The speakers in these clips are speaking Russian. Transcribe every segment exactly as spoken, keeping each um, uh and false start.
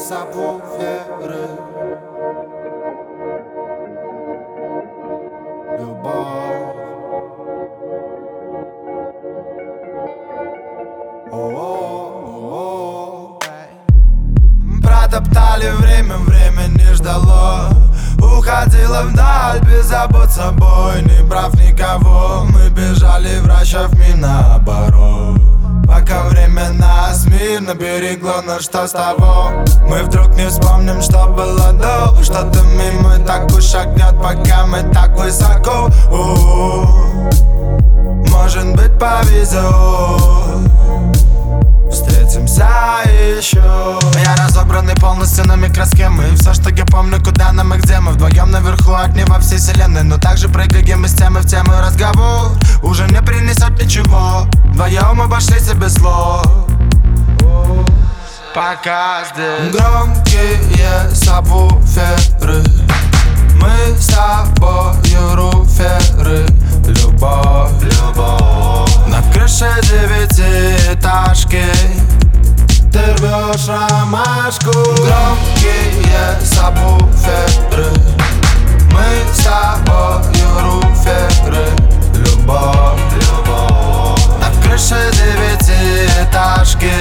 сабвуферы. Любовь. О-о-о-о. Протоптали время, время не ждало. Уходила вдаль, без забот собой, не прав никого. Мы бежали, вращав ми наоборот. Пока время нас мирно берегло, но что с того? Мы вдруг не вспомним, что было до. Что-то мимо так уж шагнет, пока мы так высоко. У-у-у. Может быть, повезет, встретимся еще. Я разобранный полностью на микросхемы. И все, что я помню, куда нам и где мы. Вдвоем наверху, огни во всей вселенной. Но также прыгаем из темы в тему. Разговор уже не принесет ничего. Вдвоем обошлись без слов. Пока здесь громкие сабвуферы. Мы с тобою руферы. Любовь, любовь. На крыше девятиэтажки ты рвешь ромашку. Громкие сабвуферы. Мы с тобою руферы. Любовь, любовь. На крыше девятиэтажки.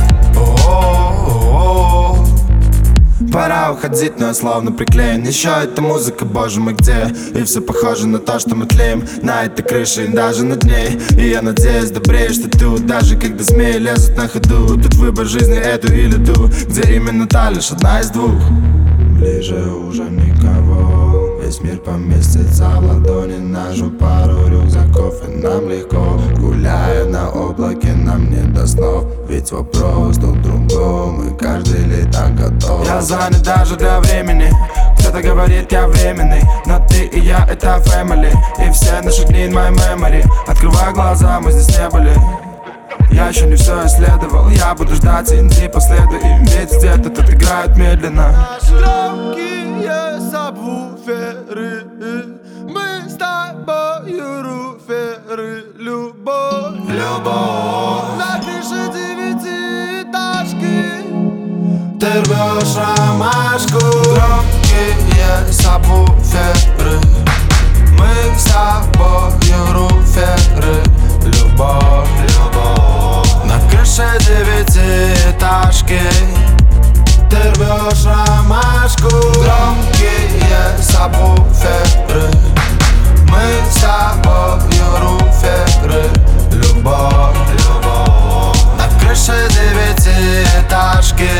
О-о-о-о. Пора уходить, но я словно приклеен. Еще эта музыка, боже мой, где? И все похоже на то, что мы тлеем на этой крыше и даже над ней. И я надеюсь, добреешь ты тут, даже когда змеи лезут на ходу. Тут выбор жизни, эту или ту, где именно та лишь одна из двух. Ближе уже никого, весь мир поместится в ладони. Нашу пару рюкзаков, и нам легко. Гуляя на облаке, нам не до снов. Ведь вопрос тут в другом, и каждый летак готов. Я занят даже для времени. Кто-то говорит, я временный, но ты и я — это family. И все наши дни in my memory. Открывай глаза, мы здесь не были. Я еще не все исследовал. Я буду ждать, и ты последуй им. Ведь где-то тут играют медленно. Наши громкие сабвуферы. Мы с тобою руферы. Любовь, любовь. На крыше девятиэтажки ты рвешь ромашку. Громкие сабвуферы. Мы с тобою руферы. Любовь, любовь. На крыше девятиэтажки ты рвешь ромашку. Громкие сабвуферы. Мы с тобою руферы. Любовь, любовь. На крыше девятиэтажки.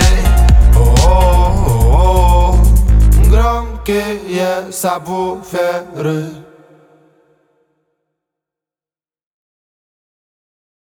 О-о-о-о. Громкие сабвуферы.